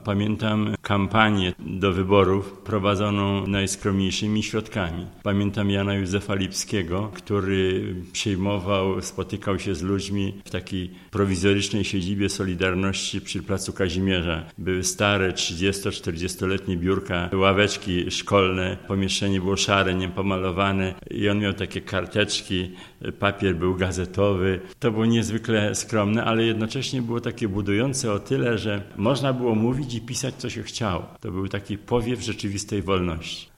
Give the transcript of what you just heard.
Pamiętam kampanię do wyborów prowadzoną najskromniejszymi środkami. Pamiętam Jana Józefa Lipskiego, który spotykał się z ludźmi w takiej prowizorycznej siedzibie Solidarności przy placu Kazimierza. Były stare 30-40-letnie biurka, ławeczki szkolne, pomieszczenie było szare, niepomalowane i on miał takie karteczki, papier był gazetowy. To było niezwykle skromne, ale jednocześnie było takie budujące o tyle, że można było mówić i pisać, co się chciało. To był taki powiew rzeczywistej wolności.